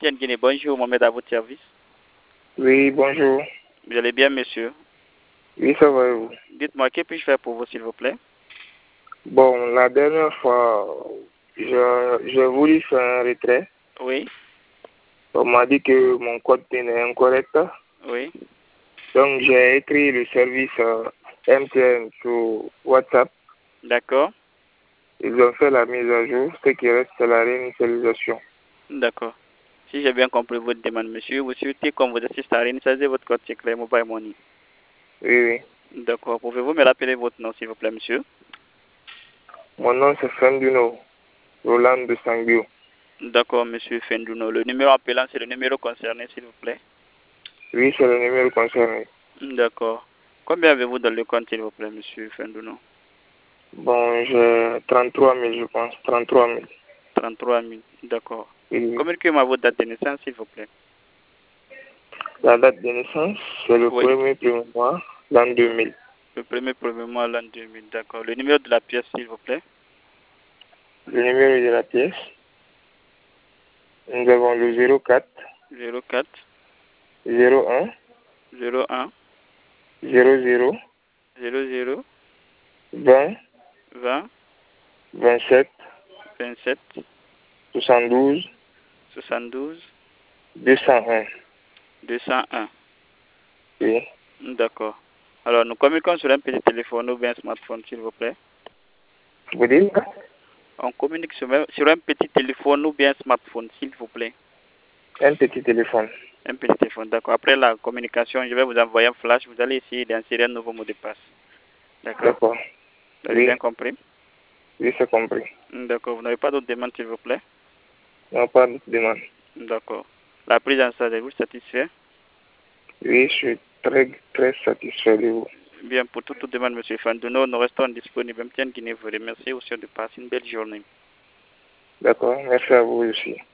MTN Guinée. Bonjour, Mohamed, à votre service. Oui, bonjour. Vous allez bien, monsieur? Oui, ça va et vous? Dites-moi, que puis-je faire pour vous, s'il vous plaît? Bon, la dernière fois, j'ai voulu faire un retrait. Oui, On m'a dit que mon code PIN est incorrect. oui, Donc, j'ai écrit le service MTN sur WhatsApp. d'accord, Ils ont fait la mise à jour. Ce qui reste, c'est la réinitialisation. d'accord. Si j'ai bien compris votre demande, monsieur, vous souhaitez qu'on vous assiste à réinitialiser votre code secret Mobile Money. Oui, oui. D'accord. Pouvez-vous me rappeler votre nom, s'il vous plaît, monsieur? Mon nom, c'est Fenduno, Roland de Sanguio. D'accord, monsieur Fenduno. Le numéro appelant, c'est le numéro concerné, s'il vous plaît. Oui, c'est le numéro concerné. D'accord. Combien avez-vous dans le compte, s'il vous plaît, monsieur Fenduno? Bon, j'ai 33 000, je pense. 33 000. 33 000. D'accord. Oui. Communiquez-moi votre date de naissance, s'il vous plaît. La date de naissance, c'est le Oui. premier mois, l'an 2000. Le premier mois, l'an 2000. D'accord. Le numéro de la pièce, s'il vous plaît. Le numéro de la pièce, nous avons le 04 04 01 01 00 00 20 20 27 27 72 72 201. 201. Oui. D'accord. Alors, nous communiquons sur un petit téléphone ou bien smartphone, s'il vous plaît. Vous dites On communique sur un petit téléphone ou bien smartphone, s'il vous plaît. un petit téléphone. Un petit téléphone, d'accord. Après la communication, je vais vous envoyer un flash. Vous allez essayer d'insérer un nouveau mot de passe. D'accord? D'accord. Vous avez Oui, bien compris? oui, c'est compris. D'accord. Vous n'avez pas d'autres demandes, s'il vous plaît? Non, pas de demande. D'accord. La prise en charge, êtes-vous satisfait? Oui, je suis très, très satisfait de vous. Bien, pour toute demande, M. Fanduno, nous restons disponibles. MTN Guinée vous remercie aussi de passer une belle journée. D'accord, merci à vous aussi.